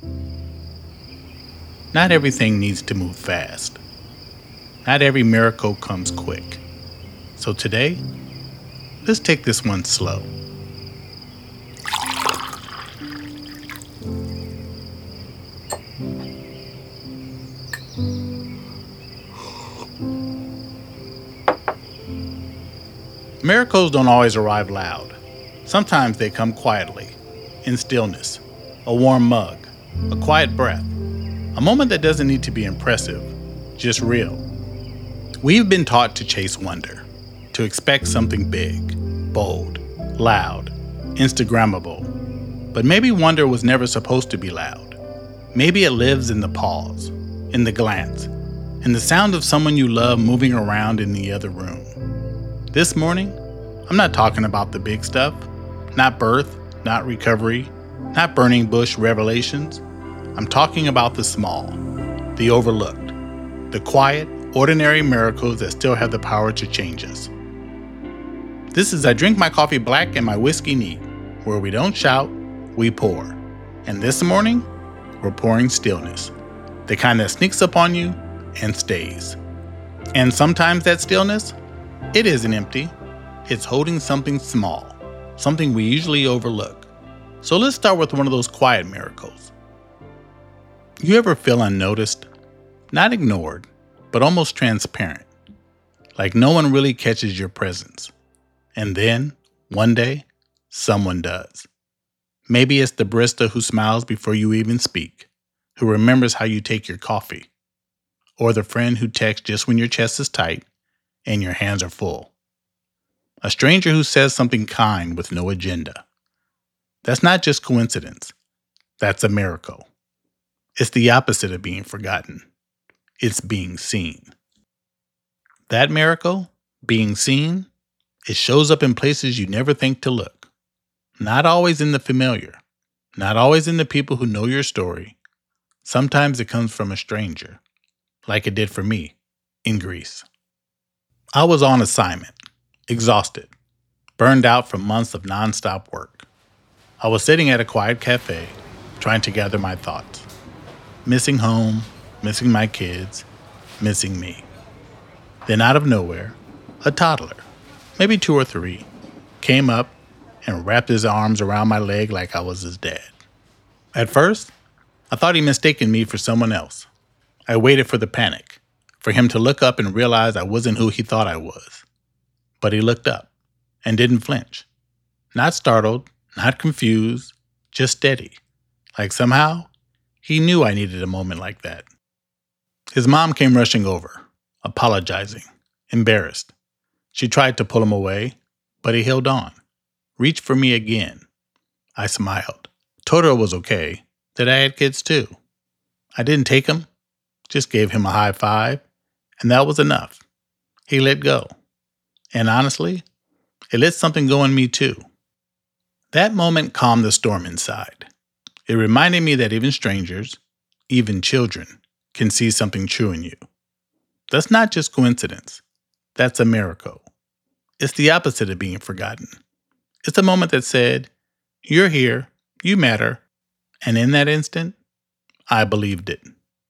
Not everything needs to move fast. Not every miracle comes quick. So today, let's take this one slow. Miracles don't always arrive loud. Sometimes they come quietly, in stillness, a warm mug, a quiet breath, a moment that doesn't need to be impressive, just real. We've been taught to chase wonder, to expect something big, bold, loud, Instagrammable. But maybe wonder was never supposed to be loud. Maybe it lives in the pause, in the glance, in the sound of someone you love moving around in the other room. This morning, I'm not talking about the big stuff, not birth, not recovery, not burning bush revelations. I'm talking about the small, the overlooked, the quiet, ordinary miracles that still have the power to change us. This is I Drink My Coffee Black and My Whiskey Neat, where we don't shout, we pour. And this morning, we're pouring stillness, the kind that sneaks up on you and stays. And sometimes that stillness, it isn't empty. It's holding something small, something we usually overlook. So let's start with one of those quiet miracles. You ever feel unnoticed? Not ignored, but almost transparent. Like no one really catches your presence. And then, one day, someone does. Maybe it's the barista who smiles before you even speak, who remembers how you take your coffee. Or the friend who texts just when your chest is tight and your hands are full. A stranger who says something kind with no agenda. That's not just coincidence. That's a miracle. It's the opposite of being forgotten. It's being seen. That miracle, being seen, it shows up in places you never think to look. Not always in the familiar. Not always in the people who know your story. Sometimes it comes from a stranger, like it did for me in Greece. I was on assignment, exhausted, burned out from months of nonstop work. I was sitting at a quiet cafe, trying to gather my thoughts. Missing home, missing my kids, missing me. Then out of nowhere, a toddler, maybe 2 or 3, came up and wrapped his arms around my leg like I was his dad. At first, I thought he mistaken me for someone else. I waited for the panic, for him to look up and realize I wasn't who he thought I was. But he looked up and didn't flinch. Not startled, not confused, just steady. Like somehow, he knew I needed a moment like that. His mom came rushing over, apologizing, embarrassed. She tried to pull him away, but he held on, reached for me again. I smiled, told her it was okay, that I had kids too. I didn't take him, just gave him a high five, and that was enough. He let go. And honestly, it let something go in me too. That moment calmed the storm inside. It reminded me that even strangers, even children, can see something true in you. That's not just coincidence. That's a miracle. It's the opposite of being forgotten. It's a moment that said, you're here, you matter, and in that instant, I believed it.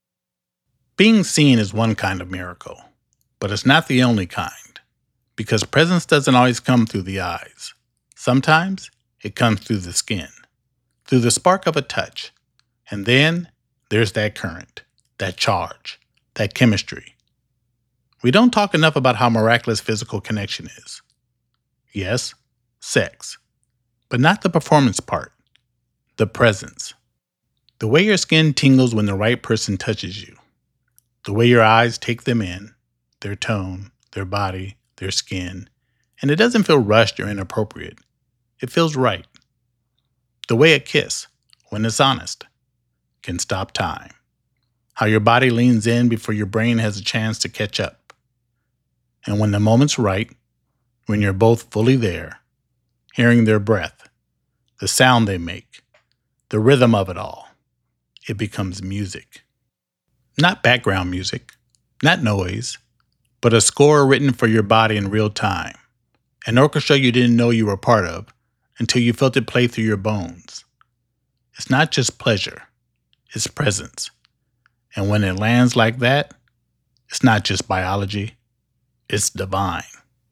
Being seen is one kind of miracle, but it's not the only kind, because presence doesn't always come through the eyes. Sometimes it comes through the skin, through the spark of a touch, and then there's that current, that charge, that chemistry. We don't talk enough about how miraculous physical connection is. Yes, sex, but not the performance part, the presence. The way your skin tingles when the right person touches you. The way your eyes take them in, their tone, their body, their skin, and it doesn't feel rushed or inappropriate. It feels right. The way a kiss, when it's honest, can stop time. How your body leans in before your brain has a chance to catch up. And when the moment's right, when you're both fully there, hearing their breath, the sound they make, the rhythm of it all, it becomes music. Not background music, not noise, but a score written for your body in real time. An orchestra you didn't know you were part of until you felt it play through your bones. It's not just pleasure. its presence. And when it lands like that, it's not just biology, it's divine.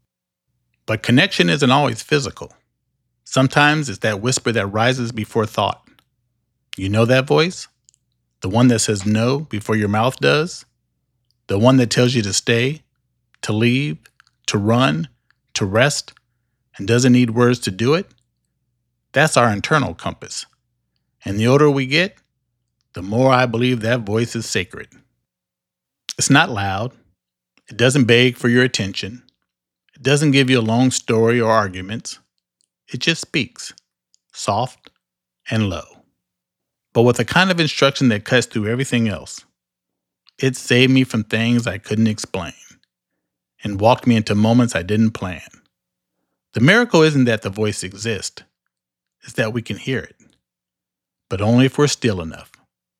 But connection isn't always physical. Sometimes it's that whisper that rises before thought. You know that voice? The one that says no before your mouth does? The one that tells you to stay, to leave, to run, to rest, and doesn't need words to do it? That's our internal compass. And the older we get, the more I believe that voice is sacred. It's not loud. It doesn't beg for your attention. It doesn't give you a long story or arguments. It just speaks, soft and low, but with a kind of instruction that cuts through everything else. It saved me from things I couldn't explain and walked me into moments I didn't plan. The miracle isn't that the voice exists, it's that we can hear it, but only if we're still enough,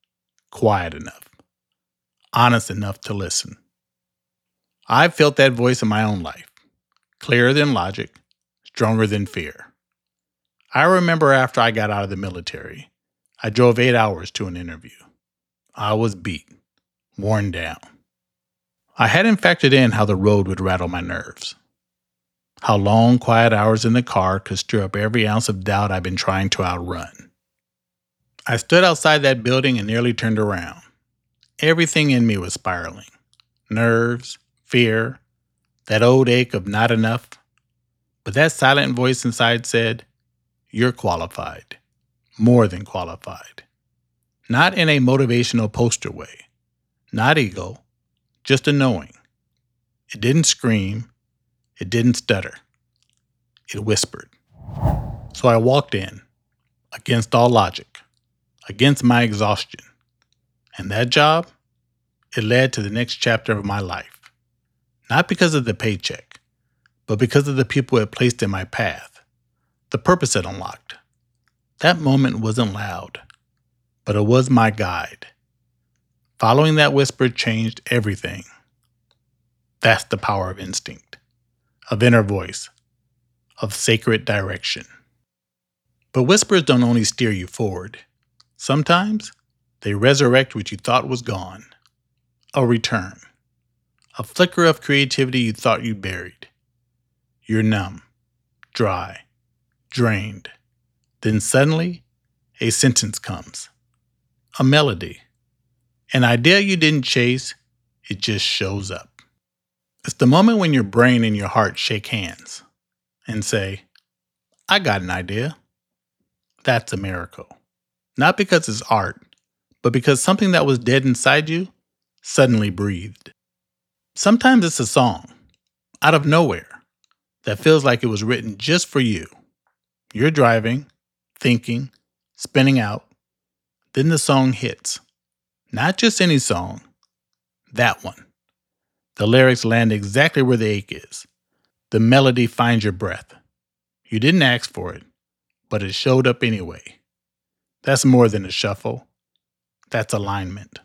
quiet enough, honest enough to listen. I've felt that voice in my own life, clearer than logic, stronger than fear. I remember after I got out of the military, I drove 8 hours to an interview. I was beat, worn down. I hadn't factored in how the road would rattle my nerves, how long, quiet hours in the car could stir up every ounce of doubt I've been trying to outrun. I stood outside that building and nearly turned around. Everything in me was spiraling. Nerves, fear, that old ache of not enough. But that silent voice inside said, "You're qualified, more than qualified." Not in a motivational poster way, not ego, just a knowing. It didn't scream, it didn't stutter, it whispered. So I walked in, against all logic, against my exhaustion. And that job, it led to the next chapter of my life. Not because of the paycheck, but because of the people it placed in my path, the purpose it unlocked. That moment wasn't loud, but it was my guide. Following that whisper changed everything. That's the power of instinct, of inner voice, of sacred direction. But whispers don't only steer you forward. Sometimes they resurrect what you thought was gone. A return. A flicker of creativity you thought you buried. You're numb, dry, drained. Then suddenly, a sentence comes. A melody. An idea you didn't chase, it just shows up. It's the moment when your brain and your heart shake hands and say, "I got an idea." That's a miracle. Not because it's art, but because something that was dead inside you suddenly breathed. Sometimes it's a song, out of nowhere, that feels like it was written just for you. You're driving, thinking, spinning out. Then the song hits. Not just any song, that one. The lyrics land exactly where the ache is. The melody finds your breath. You didn't ask for it, but it showed up anyway. That's more than a shuffle. That's alignment.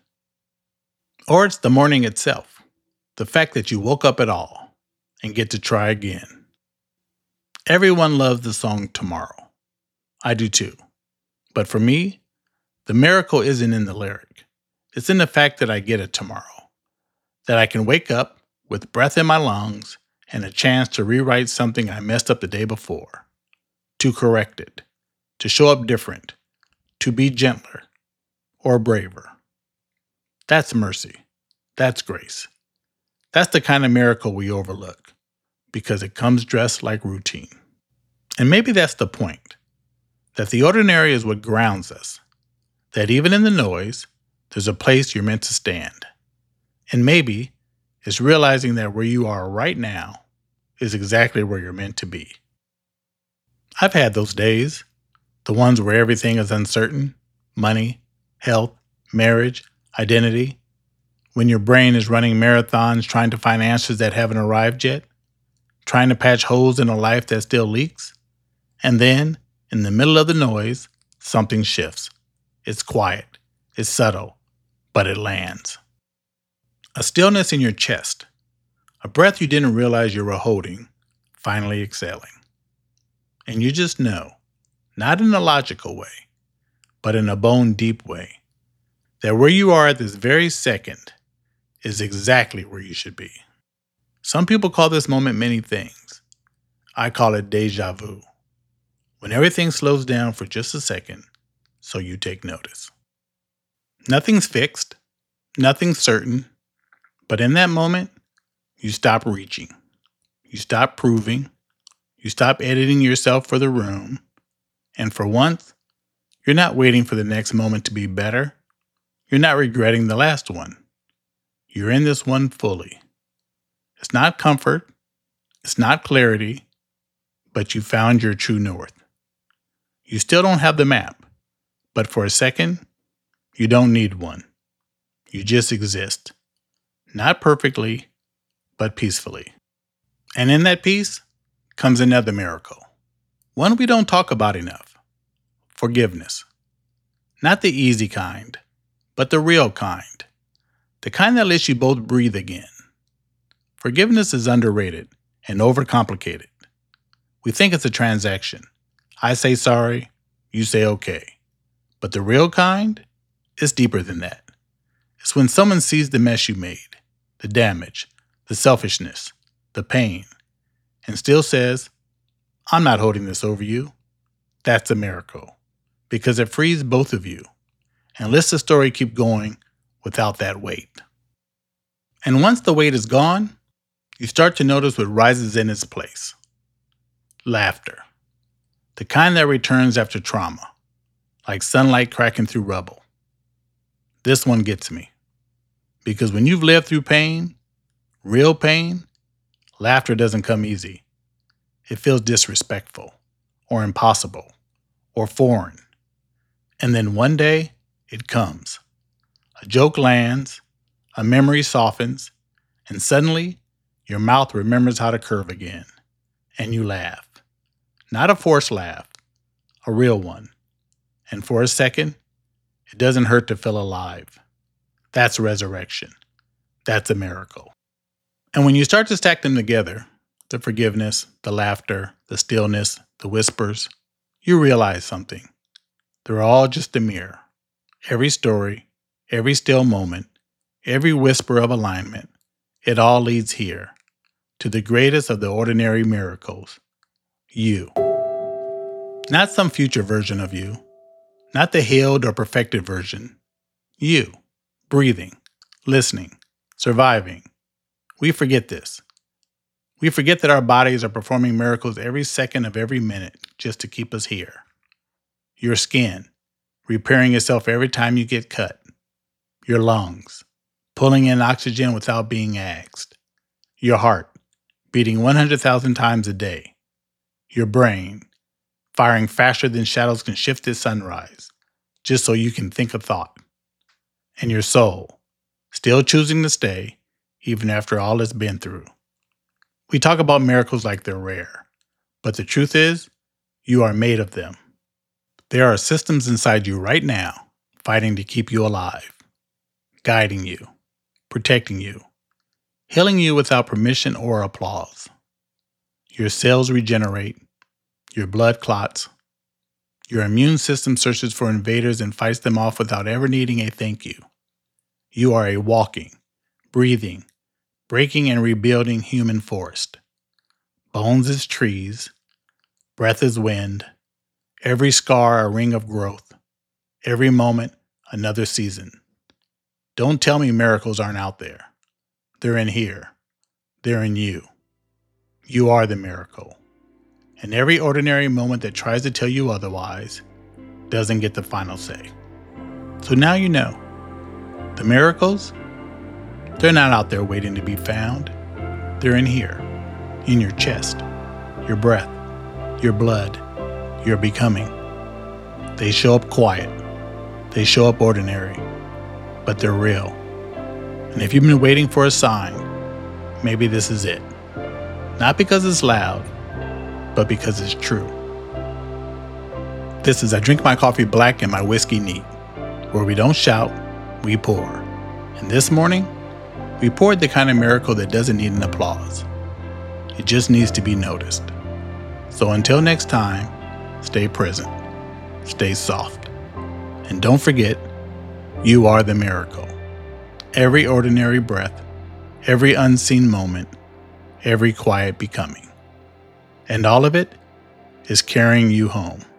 Or it's the morning itself. The fact that you woke up at all and get to try again. Everyone loves the song Tomorrow. I do too. But for me, the miracle isn't in the lyric. It's in the fact that I get it tomorrow. That I can wake up with breath in my lungs and a chance to rewrite something I messed up the day before. To correct it. To show up different. To be gentler. Or braver. That's mercy. That's grace. That's the kind of miracle we overlook because it comes dressed like routine. And maybe that's the point, that the ordinary is what grounds us, that even in the noise, there's a place you're meant to stand. And maybe it's realizing that where you are right now is exactly where you're meant to be. I've had those days, the ones where everything is uncertain, money, health, marriage, identity, when your brain is running marathons trying to find answers that haven't arrived yet, trying to patch holes in a life that still leaks. And then, in the middle of the noise, something shifts. It's quiet, it's subtle, but it lands. A stillness in your chest, a breath you didn't realize you were holding, finally exhaling. And you just know, not in a logical way, but in a bone-deep way, that where you are at this very second is exactly where you should be. Some people call this moment many things. I call it deja vu. When everything slows down for just a second, so you take notice. Nothing's fixed, nothing's certain, but in that moment, you stop reaching. You stop proving. You stop editing yourself for the room. And for once, you're not waiting for the next moment to be better. You're not regretting the last one. You're in this one fully. It's not comfort. It's not clarity. But you found your true north. You still don't have the map. But for a second, you don't need one. You just exist. Not perfectly, but peacefully. And in that peace comes another miracle. One we don't talk about enough. Forgiveness. Not the easy kind, but the real kind. The kind that lets you both breathe again. Forgiveness is underrated and overcomplicated. We think it's a transaction. I say sorry, you say okay. But the real kind is deeper than that. It's when someone sees the mess you made, the damage, the selfishness, the pain, and still says, I'm not holding this over you. That's a miracle, because it frees both of you and lets the story keep going without that weight. And once the weight is gone, you start to notice what rises in its place. Laughter. The kind that returns after trauma, like sunlight cracking through rubble. This one gets me. Because when you've lived through pain, real pain, laughter doesn't come easy. It feels disrespectful, or impossible, or foreign. And then one day, it comes. A joke lands, a memory softens, and suddenly, your mouth remembers how to curve again, and you laugh. Not a forced laugh, a real one. And for a second, it doesn't hurt to feel alive. That's resurrection. That's a miracle. And when you start to stack them together, the forgiveness, the laughter, the stillness, the whispers, you realize something. They're all just a mirror. Every story, every still moment, every whisper of alignment, it all leads here, to the greatest of the ordinary miracles, you. Not some future version of you, not the healed or perfected version. You, breathing, listening, surviving. We forget this. We forget that our bodies are performing miracles every second of every minute just to keep us here. Your skin, repairing itself every time you get cut. Your lungs, pulling in oxygen without being asked. Your heart, beating 100,000 times a day. Your brain, firing faster than shadows can shift at sunrise, just so you can think a thought. And your soul, still choosing to stay, even after all it's been through. We talk about miracles like they're rare, but the truth is, you are made of them. There are systems inside you right now, fighting to keep you alive, guiding you, protecting you, healing you without permission or applause. Your cells regenerate, your blood clots, your immune system searches for invaders and fights them off without ever needing a thank you. You are a walking, breathing, breaking and rebuilding human forest. Bones is trees, breath is wind, every scar a ring of growth, every moment another season. Don't tell me miracles aren't out there. They're in here. They're in you. You are the miracle. And every ordinary moment that tries to tell you otherwise doesn't get the final say. So now you know. The miracles, they're not out there waiting to be found. They're in here, in your chest, your breath, your blood, your becoming. They show up quiet. They show up ordinary, but they're real. And if you've been waiting for a sign, maybe this is it. Not because it's loud, but because it's true. This is I Drink My Coffee Black and My Whiskey Neat, where we don't shout, we pour. And this morning, we poured the kind of miracle that doesn't need an applause. It just needs to be noticed. So until next time, stay present, stay soft, and don't forget, You are the miracle. Every ordinary breath, every unseen moment, every quiet becoming. And all of it is carrying you home.